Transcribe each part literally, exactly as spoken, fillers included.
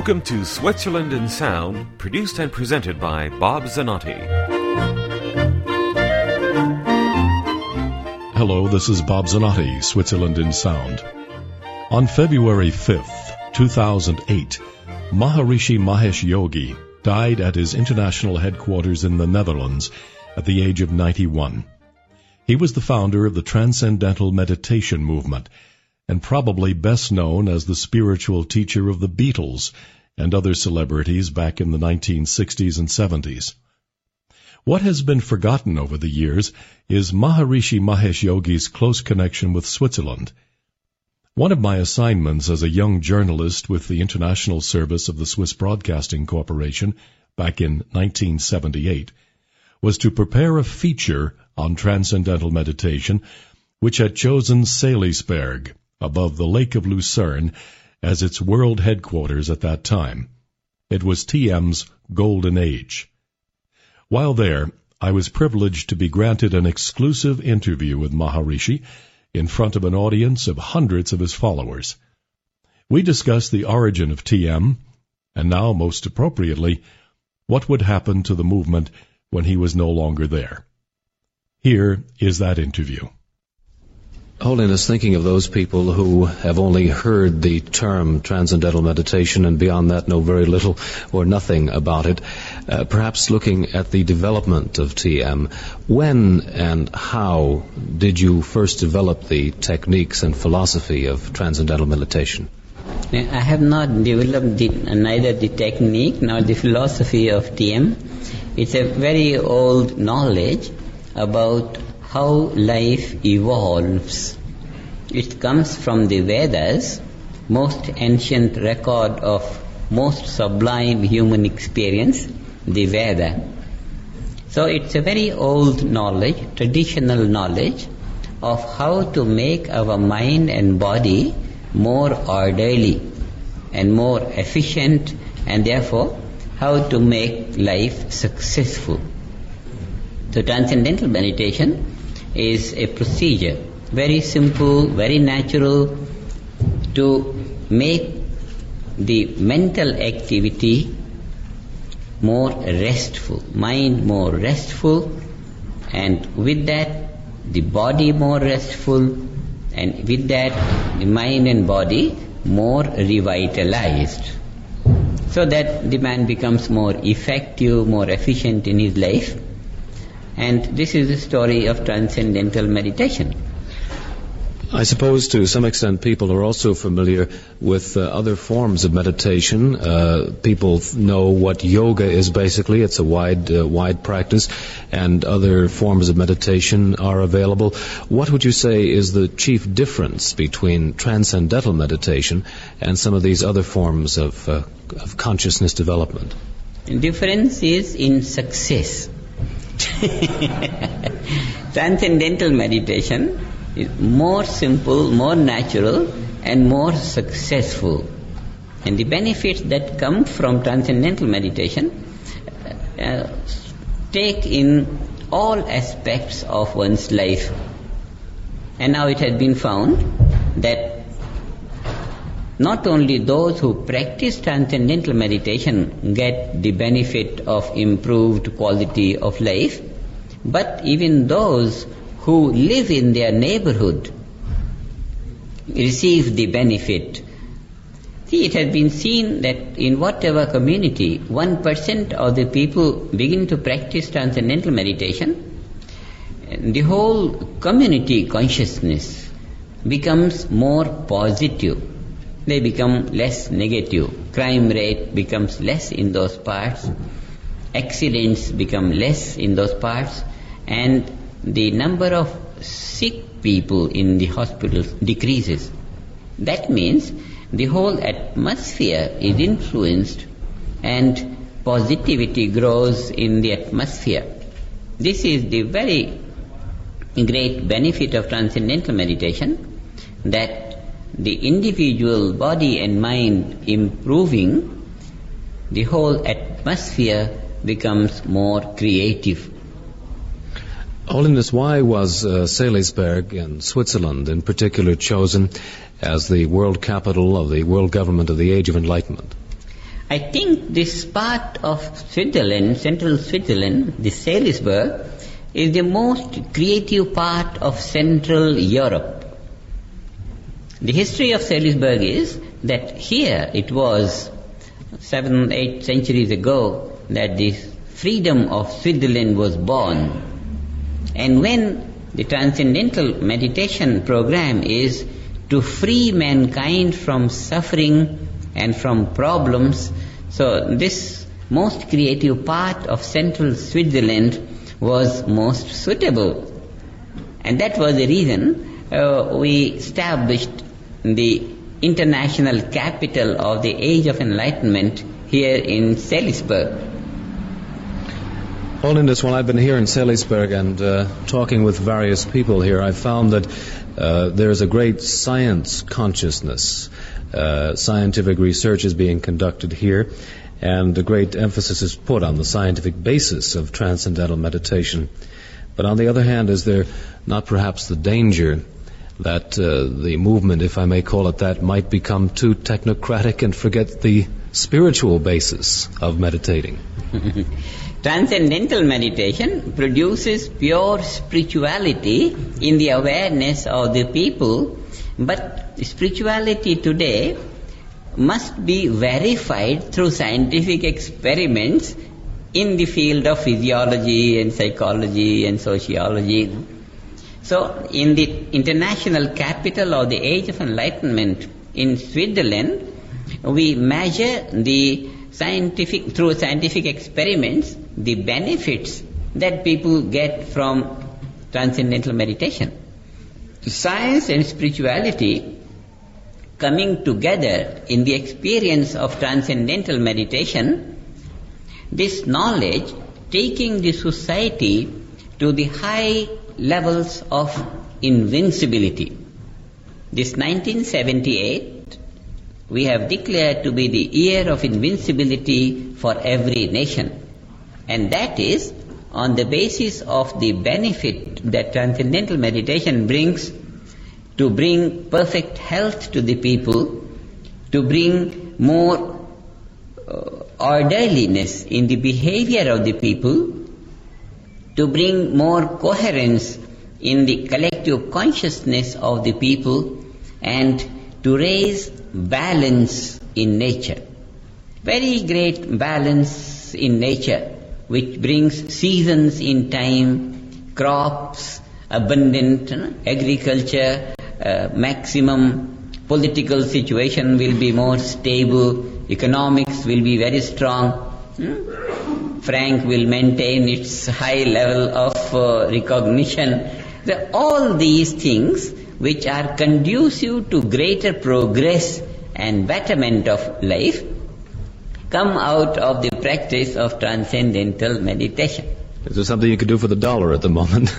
Welcome to Switzerland in Sound, produced and presented by Bob Zanotti. Hello, this is Bob Zanotti, Switzerland in Sound. On February fifth, two thousand eight, Maharishi Mahesh Yogi died at his international headquarters in the Netherlands at the age of ninety-one. He was the founder of the Transcendental Meditation movement, and probably best known as the spiritual teacher of the Beatles and other celebrities back in the nineteen sixties and seventies. What has been forgotten over the years is Maharishi Mahesh Yogi's close connection with Switzerland. One of my assignments as a young journalist with the international service of the Swiss Broadcasting Corporation back in nineteen seventy-eight was to prepare a feature on transcendental meditation, which had chosen Salisbury, above the Lake of Lucerne, as its world headquarters at that time. It was T M's golden age. While there, I was privileged to be granted an exclusive interview with Maharishi in front of an audience of hundreds of his followers. We discussed the origin of T M, and now, most appropriately, what would happen to the movement when he was no longer there. Here is that interview. Holiness, thinking of those people who have only heard the term transcendental meditation and beyond that know very little or nothing about it, uh, perhaps looking at the development of T M, when and how did you first develop the techniques and philosophy of transcendental meditation? I have not developed the, neither the technique nor the philosophy of T M. It's a very old knowledge about how life evolves. It comes from the Vedas, most ancient record of most sublime human experience, the Veda. So it's a very old knowledge, traditional knowledge of how to make our mind and body more orderly and more efficient, and therefore how to make life successful. So transcendental meditation is a procedure, very simple, very natural, to make the mental activity more restful, mind more restful, and with that the body more restful, and with that the mind and body more revitalized, so that the man becomes more effective, more efficient in his life. And this is the story of transcendental meditation. I suppose to some extent people are also familiar with uh, other forms of meditation. Uh, people know what yoga is basically. It's a wide, uh, wide practice, and other forms of meditation are available. What would you say is the chief difference between transcendental meditation and some of these other forms of, uh, of consciousness development? The difference is in success. Transcendental meditation is more simple, more natural, and more successful. And the benefits that come from transcendental meditation uh, take in all aspects of one's life. And now it has been found that not only those who practice transcendental meditation get the benefit of improved quality of life, but even those who live in their neighborhood receive the benefit. See, it has been seen that in whatever community one percent of the people begin to practice transcendental meditation, the whole community consciousness becomes more positive. They become less negative. Crime rate becomes less in those parts. Accidents become less in those parts. And the number of sick people in the hospitals decreases. That means the whole atmosphere is influenced and positivity grows in the atmosphere. This is the very great benefit of transcendental meditation, that the individual body and mind improving, the whole atmosphere becomes more creative. Holiness, why was uh, Salisbury in Switzerland in particular chosen as the world capital of the world government of the Age of Enlightenment? I think this part of Switzerland, central Switzerland, the Salisbury, is the most creative part of Central Europe. The history of Salisbury is that here it was seven, eight centuries ago that the freedom of Switzerland was born. And when the Transcendental Meditation program is to free mankind from suffering and from problems, so this most creative part of Central Switzerland was most suitable. And that was the reason uh, we established the international capital of the Age of Enlightenment here in Salisbury. Holiness, while I've been here in Salisbury and uh, talking with various people here, I found that uh, there's a great science consciousness. Uh, scientific research is being conducted here, and a great emphasis is put on the scientific basis of transcendental meditation. But on the other hand, is there not perhaps the danger that uh, the movement, if I may call it that, might become too technocratic and forget the spiritual basis of meditating? Transcendental meditation produces pure spirituality in the awareness of the people, but spirituality today must be verified through scientific experiments in the field of physiology and psychology and sociology. So, in the international capital of the Age of Enlightenment in Switzerland, we measure the scientific, through scientific experiments, the benefits that people get from transcendental meditation. Science and spirituality coming together in the experience of transcendental meditation, this knowledge taking the society to the high levels of invincibility. This nineteen seventy-eight we have declared to be the year of invincibility for every nation. And that is on the basis of the benefit that transcendental meditation brings to bring perfect health to the people, to bring more uh, orderliness in the behavior of the people, to bring more coherence in the collective consciousness of the people, and to raise balance in nature. Very great balance in nature, which brings seasons in time, crops, abundant you know, agriculture, uh, maximum political situation will be more stable, economics will be very strong, hmm? Franc will maintain its high level of uh, recognition. The, all these things which are conducive to greater progress and betterment of life come out of the practice of transcendental meditation. Is there something you could do for the dollar at the moment?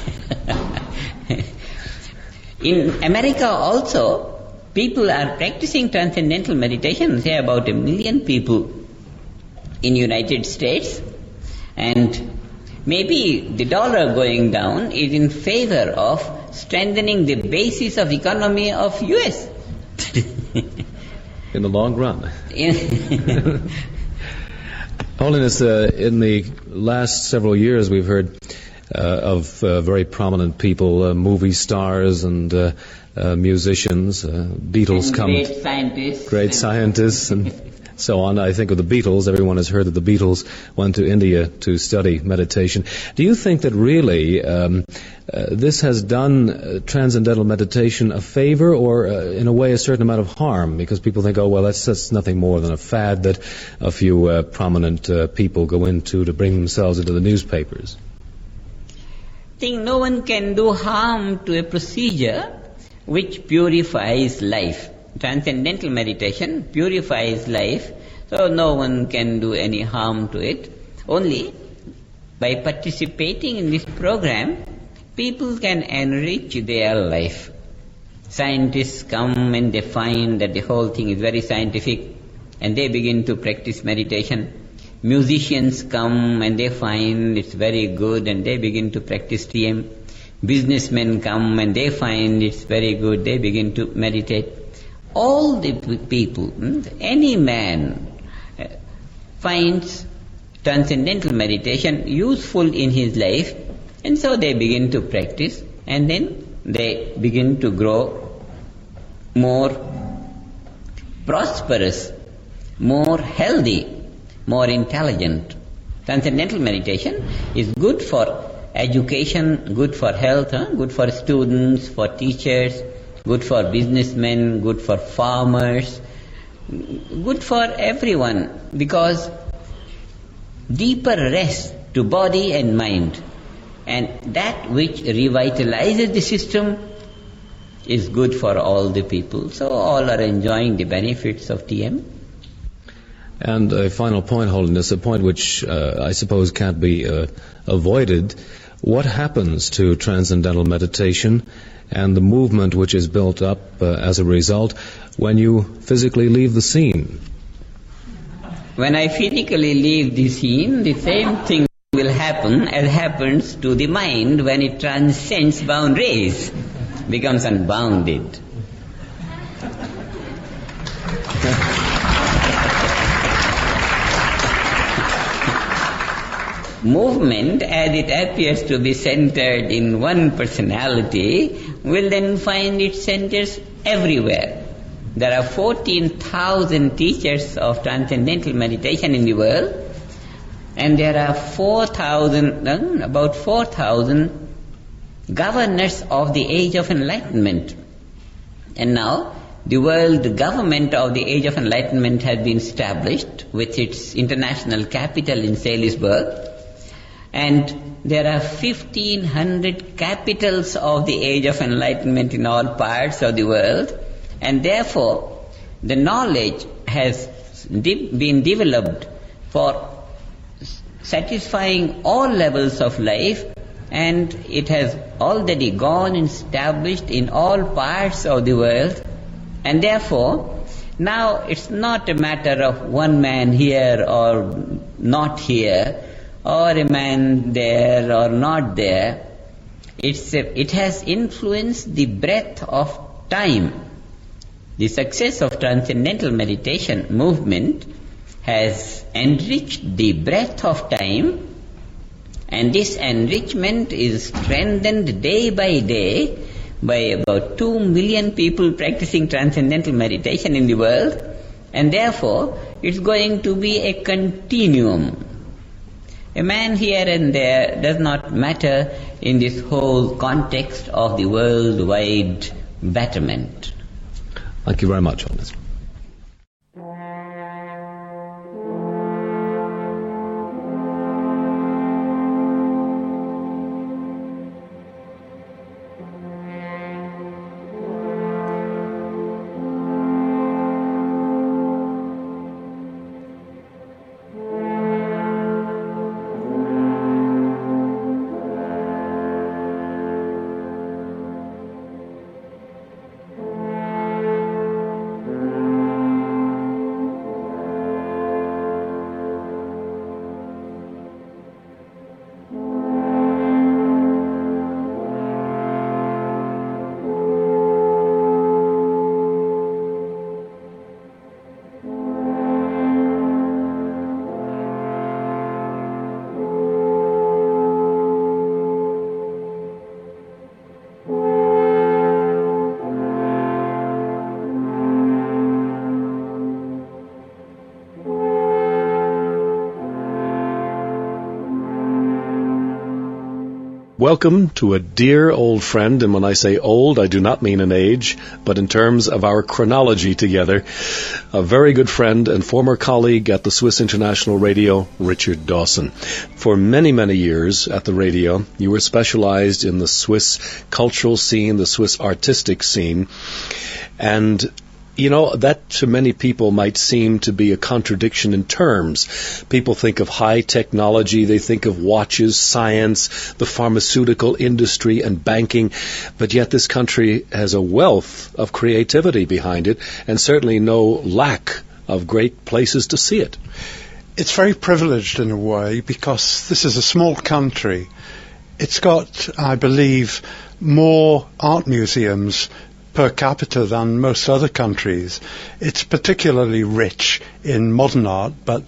In America also, people are practicing transcendental meditation, say about a million people in United States, and maybe the dollar going down is in favor of strengthening the basis of economy of U S In the long run. Holiness, uh, in the last several years we've heard uh, of uh, very prominent people, uh, movie stars and uh, uh, musicians, uh, Beatles and come... great scientists. Great scientists and so on. I think of the Beatles. Everyone has heard that the Beatles went to India to study meditation. Do you think that really um, uh, this has done uh, transcendental meditation a favor, or uh, in a way a certain amount of harm? Because people think, oh, well, that's, that's nothing more than a fad that a few uh, prominent uh, people go into to bring themselves into the newspapers. I think no one can do harm to a procedure which purifies life. Transcendental meditation purifies life, so no one can do any harm to it. Only by participating in this program, people can enrich their life. Scientists come and they find that the whole thing is very scientific, and they begin to practice meditation. Musicians come and they find it's very good, and they begin to practice T M. Businessmen come and they find it's very good, they begin to meditate. All the people, any man finds transcendental meditation useful in his life, and so they begin to practice, and then they begin to grow more prosperous, more healthy, more intelligent. Transcendental meditation is good for education, good for health, huh? good for students, for teachers, good for businessmen, good for farmers, good for everyone, because deeper rest to body and mind, and that which revitalizes the system is good for all the people. So all are enjoying the benefits of T M. And a final point, Holiness, a point which uh, I suppose can't be uh, avoided. What happens to transcendental meditation and the movement which is built up uh, as a result when you physically leave the scene? When I physically leave the scene, the same thing will happen as happens to the mind when it transcends boundaries, becomes unbounded. Movement, as it appears to be centered in one personality, will then find its centers everywhere. There are fourteen thousand teachers of transcendental meditation in the world, and there are four thousand, about four thousand governors of the age of enlightenment. And now, the world government of the age of enlightenment has been established with its international capital in Salisbury. And there are fifteen hundred capitals of the age of enlightenment in all parts of the world, and therefore the knowledge has de- been developed for satisfying all levels of life, and it has already gone and established in all parts of the world, and therefore now it's not a matter of one man here or not here, or a man there or not there. It's a, it has influenced the breadth of time. The success of transcendental meditation movement has enriched the breadth of time, and this enrichment is strengthened day by day by about two million people practicing transcendental meditation in the world, and therefore it's going to be a continuum. A man here and there does not matter in this whole context of the worldwide betterment. Thank you very much, Holiness. Welcome to a dear old friend, and when I say old, I do not mean an age, but in terms of our chronology together, a very good friend and former colleague at the Swiss International Radio, Richard Dawson. For many, many years at the radio, you were specialized in the Swiss cultural scene, the Swiss artistic scene, and you know, that to many people might seem to be a contradiction in terms. People think of high technology, they think of watches, science, the pharmaceutical industry, and banking, but yet this country has a wealth of creativity behind it, and certainly no lack of great places to see it. It's very privileged in a way, because this is a small country. It's got, I believe, more art museums per capita than most other countries. It's particularly rich in modern art, but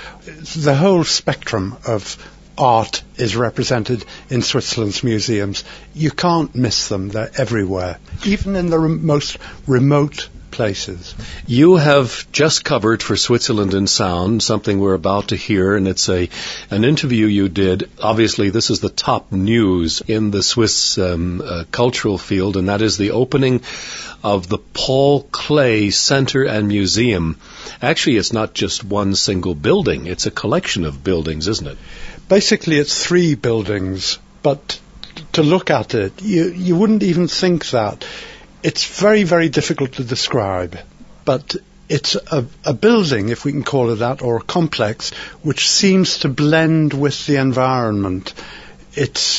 the whole spectrum of art is represented in Switzerland's museums. You can't miss them. They're everywhere, even in the rem- most remote places. You have just covered for Switzerland in Sound something we're about to hear, and it's a an interview you did. Obviously, this is the top news in the Swiss um, uh, cultural field, and that is the opening of the Paul Klee Center and Museum. Actually, it's not just one single building. It's a collection of buildings, isn't it? Basically, it's three buildings, but to look at it, you, you wouldn't even think that. It's very, very difficult to describe, but it's a, a building, if we can call it that, or a complex, which seems to blend with the environment. It's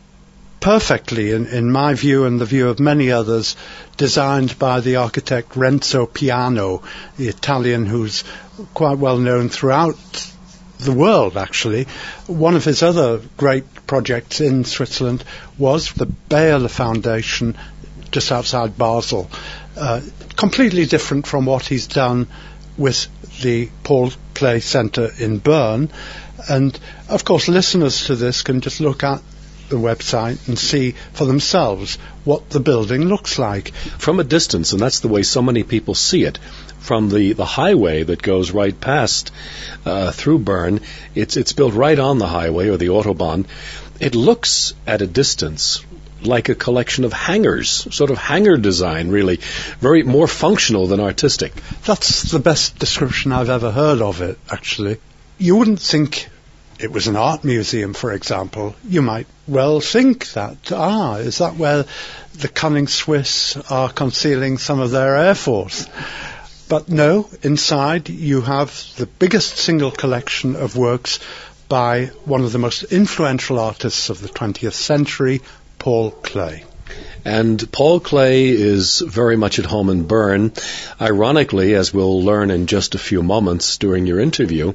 perfectly, in, in my view and the view of many others, designed by the architect Renzo Piano, the Italian who's quite well known throughout the world, actually. One of his other great projects in Switzerland was the Baylor Foundation, just outside Basel. Uh, completely different from what he's done with the Paul Klee Center in Bern. And, of course, listeners to this can just look at the website and see for themselves what the building looks like. From a distance, and that's the way so many people see it, from the, the highway that goes right past uh, through Bern, it's, it's built right on the highway, or the Autobahn. It looks at a distance like a collection of hangars, sort of hangar design, really, very more functional than artistic. That's the best description I've ever heard of it, actually. You wouldn't think it was an art museum, for example. You might well think that, ah, is that where the cunning Swiss are concealing some of their air force? But no, inside you have the biggest single collection of works by one of the most influential artists of the twentieth century, Paul Klee. And Paul Klee is very much at home in Bern. Ironically, as we'll learn in just a few moments during your interview,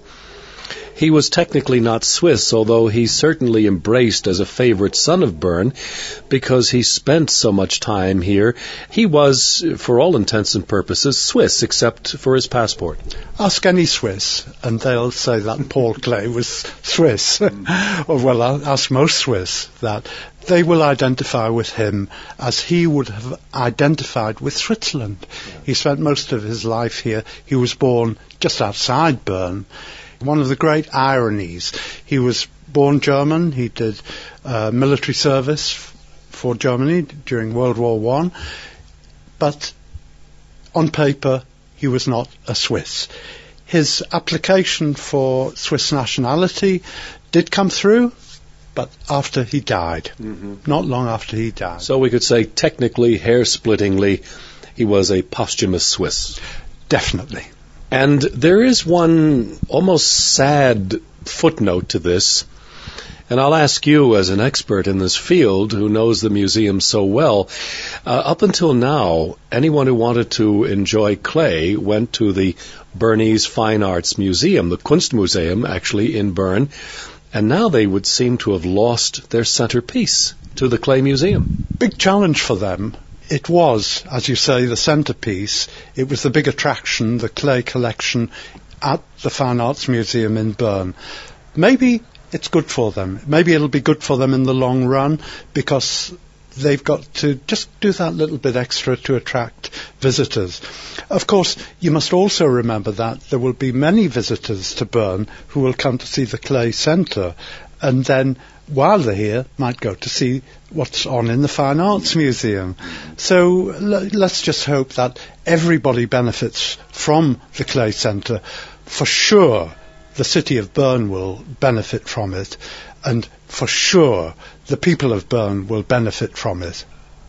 he was technically not Swiss, although he's certainly embraced as a favorite son of Bern because he spent so much time here. He was, for all intents and purposes, Swiss, except for his passport. Ask any Swiss, and they'll say that Paul Klee was Swiss. Or, well, ask most Swiss that. They will identify with him as he would have identified with Switzerland. He spent most of his life here. He was born just outside Bern. One of the great ironies, he was born German. He did uh, military service f- for Germany during World War One. But on paper, he was not a Swiss. His application for Swiss nationality did come through, but after he died, mm-hmm. not long after he died. So we could say technically, hair-splittingly, he was a posthumous Swiss. Definitely. And there is one almost sad footnote to this, and I'll ask you as an expert in this field who knows the museum so well. Uh, up until now, anyone who wanted to enjoy Klee went to the Bernese Fine Arts Museum, the Kunstmuseum, actually, in Bern, and now they would seem to have lost their centerpiece to the Klee Museum. Big challenge for them. It was, as you say, the centerpiece. It was the big attraction, the Klee collection at the Fine Arts Museum in Bern. Maybe it's good for them. Maybe it'll be good for them in the long run because they've got to just do that little bit extra to attract visitors. Of course, you must also remember that there will be many visitors to Bern who will come to see the Klee Center, and then while they're here, might go to see what's on in the Fine Arts Museum. So l- let's just hope that everybody benefits from the Klee Center. For sure, the city of Bern will benefit from it, and for sure, the people of Bern will benefit from it.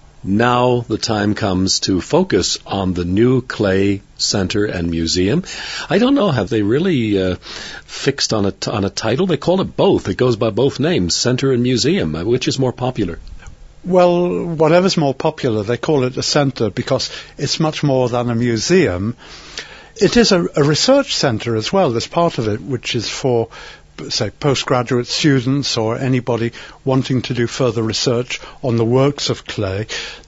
Now the time comes to focus on the new Klee Center and Museum. I don't know, have they really uh, fixed on a, t- on a title? They call it both. It goes by both names, Center and Museum. Which is more popular? Well, whatever's more popular, they call it a centre because it's much more than a museum. It is a, a research centre as well. There's part of it which is for, say, postgraduate students or anybody wanting to do further research on the works of Klee. There's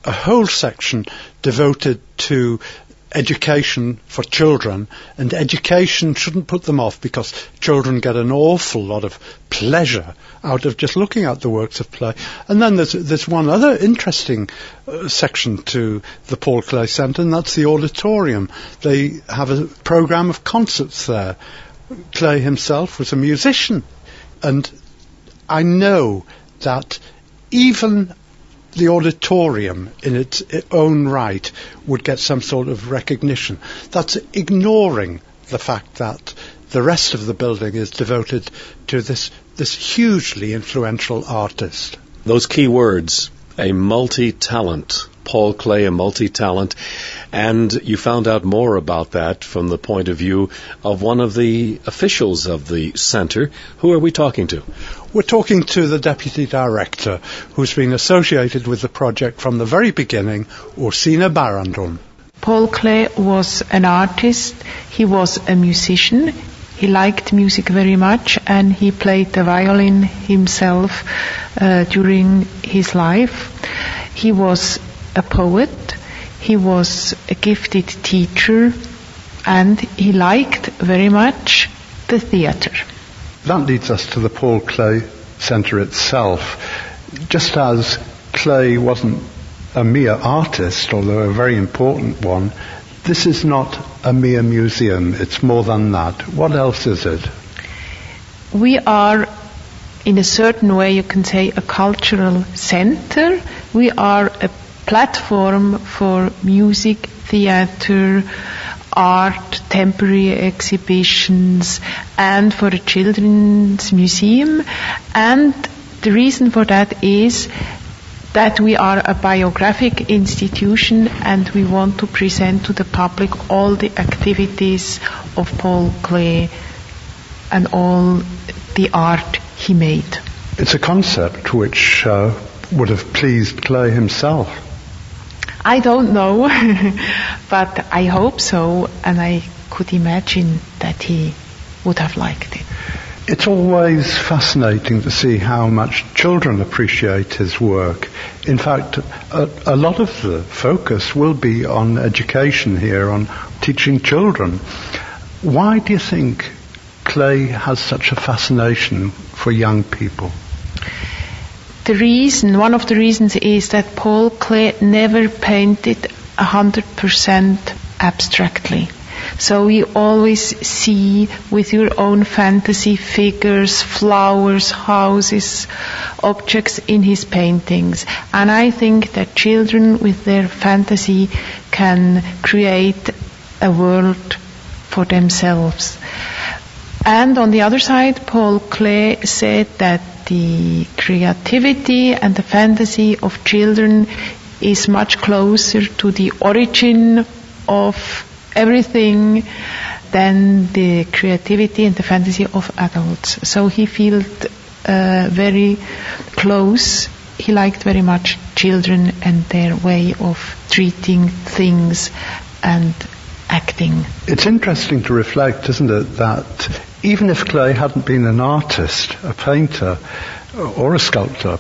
a whole section devoted to education for children, and education shouldn't put them off because children get an awful lot of pleasure out of just looking at the works of Klee. And then there's there's one other interesting uh, section to the Paul Klee Centre, and that's the auditorium. They have a program of concerts there. Klee himself was a musician, and I know that even the auditorium in its own right would get some sort of recognition. That's ignoring the fact that the rest of the building is devoted to this this hugely influential artist. Those key words, a multi-talent. Paul Klee, a multi-talent, and you found out more about that from the point of view of one of the officials of the centre. Who are we talking to? We're talking to the Deputy Director, who's been associated with the project from the very beginning, Ursina Barandon. Paul Klee was an artist, he was a musician, he liked music very much, and he played the violin himself uh, during his life. He was a poet, he was a gifted teacher, and he liked very much the theatre. That leads us to the Paul Klee Centre itself. Just as Klee wasn't a mere artist, although a very important one, this is not a mere museum, it's more than that. What else is it? We are, in a certain way, you can say, a cultural centre. We are a platform for music, theatre, art, temporary exhibitions, and for a children's museum. And the reason for that is that we are a biographic institution and we want to present to the public all the activities of Paul Klee and all the art he made. It's a concept which uh, would have pleased Klee himself. I don't know, but I hope so, and I could imagine that he would have liked it. It's always fascinating to see how much children appreciate his work. In fact, a, a lot of the focus will be on education here, on teaching children. Why do you think Klee has such a fascination for young people? The reason, one of the reasons is that Paul Klee never painted one hundred percent abstractly. So you always see with your own fantasy figures, flowers, houses, objects in his paintings. And I think that children with their fantasy can create a world for themselves. And on the other side, Paul Klee said that the creativity and the fantasy of children is much closer to the origin of everything than the creativity and the fantasy of adults. So he felt uh, very close. He liked very much children and their way of treating things and acting. It's interesting to reflect, isn't it, that even if Klee hadn't been an artist, a painter, or a sculptor,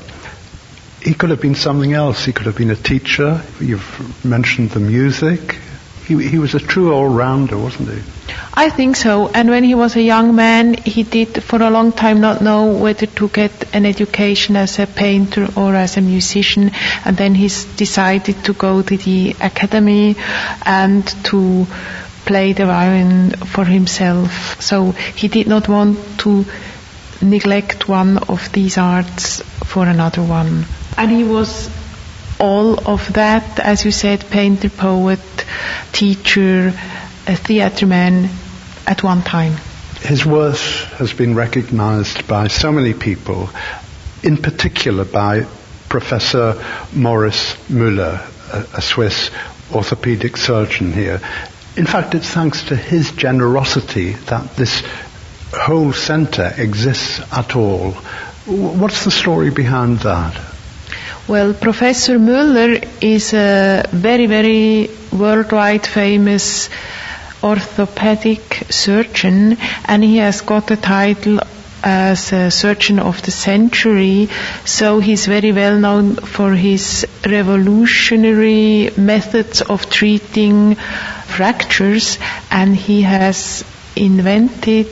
he could have been something else. He could have been a teacher. You've mentioned the music. He, he was a true all-rounder, wasn't he? I think so. And when he was a young man, he did for a long time not know whether to get an education as a painter or as a musician. And then he decided to go to the academy and to play the violin for himself. So he did not want to neglect one of these arts for another one. And he was all of that, as you said, painter, poet, teacher, a theatre man at one time. His worth has been recognized by so many people, in particular by Professor Maurice Müller, a, a Swiss orthopedic surgeon here. In fact, it's thanks to his generosity that this whole centre exists at all. What's the story behind that? Well, Professor Müller is a very, very worldwide famous orthopedic surgeon, and he has got the title as a surgeon of the century, so he's very well known for his revolutionary methods of treating fractures, and he has invented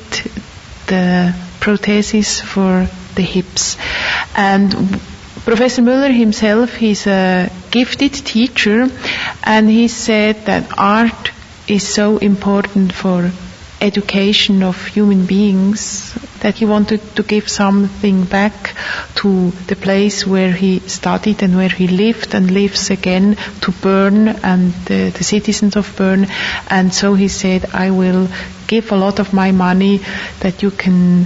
the prosthesis for the hips. And Professor Müller himself, he's a gifted teacher, and he said that art is so important for education of human beings that he wanted to give something back to the place where he studied and where he lived and lives again, to Bern and the, the citizens of Bern. And so he said, I will give a lot of my money that you can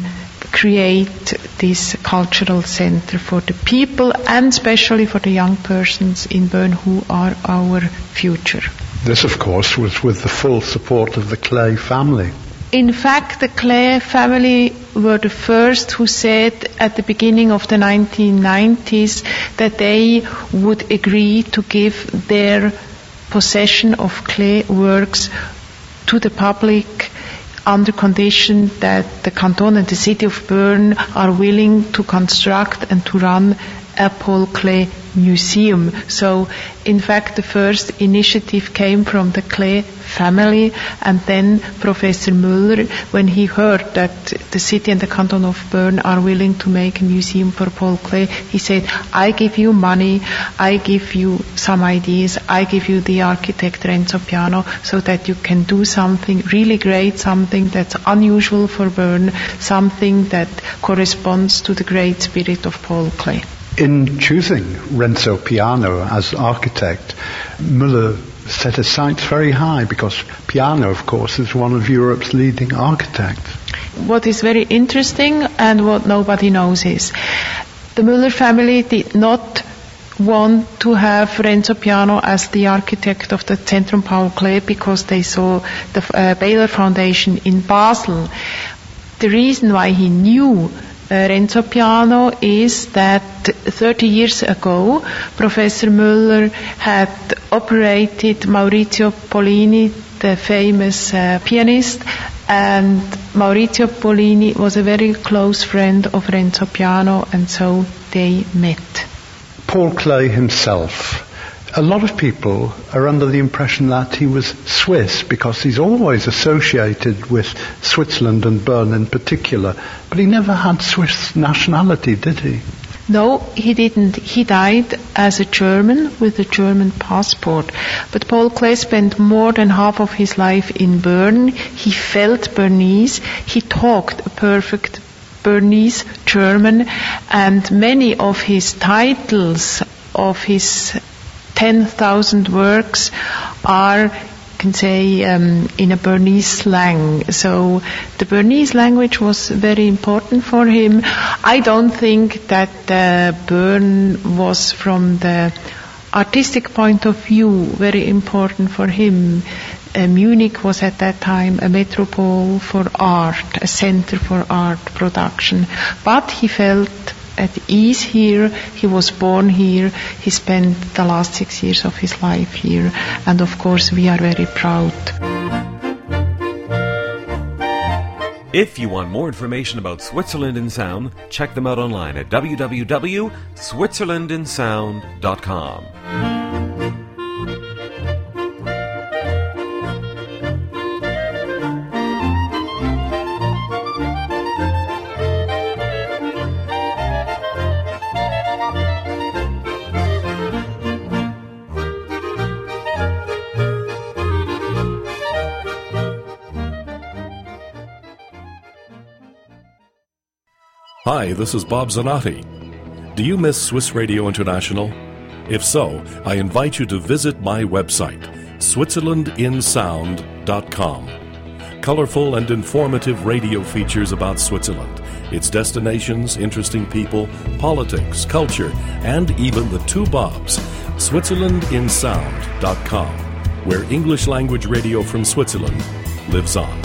create this cultural center for the people and especially for the young persons in Bern who are our future. This, of course, was with the full support of the Klee family. In fact, the Klee family were the first who said at the beginning of the nineteen nineties that they would agree to give their possession of Klee works to the public under condition that the canton and the city of Bern are willing to construct and to run a Paul Klee museum. So, in fact, the first initiative came from the Klee family, and then Professor Müller, when he heard that the city and the canton of Bern are willing to make a museum for Paul Klee, he said, I give you money, I give you some ideas, I give you the architect Renzo Piano, so that you can do something really great, something that's unusual for Bern, something that corresponds to the great spirit of Paul Klee. In choosing Renzo Piano as architect, Müller set his sights very high because Piano, of course, is one of Europe's leading architects. What is very interesting and what nobody knows is the Müller family did not want to have Renzo Piano as the architect of the Zentrum Paul Klee because they saw the uh, Baylor Foundation in Basel. The reason why he knew Uh, Renzo Piano is that thirty years ago, Professor Müller had operated Maurizio Pollini, the famous uh, pianist, and Maurizio Pollini was a very close friend of Renzo Piano, and so they met. Paul Klee himself. A lot of people are under the impression that he was Swiss because he's always associated with Switzerland and Bern in particular, but he never had Swiss nationality, did he? No, he didn't. He died as a German with a German passport. But Paul Klee spent more than half of his life in Bern. He felt Bernese. He talked a perfect Bernese German, and many of his titles of his ten thousand works are, you can say, um, in a Bernese slang. So the Bernese language was very important for him. I don't think that uh, Bern was, from the artistic point of view, very important for him. Uh, Munich was at that time a metropole for art, a center for art production. But he felt at ease here. He was born here. He spent the last six years of his life here. And of course we are very proud. If you want more information about Switzerland in Sound, check them out online at w w w dot switzerland in sound dot com. Hi, this is Bob Zanotti. Do you miss Swiss Radio International? If so, I invite you to visit my website, switzerland in sound dot com. Colorful and informative radio features about Switzerland, its destinations, interesting people, politics, culture, and even the two Bobs, switzerland in sound dot com, where English language radio from Switzerland lives on.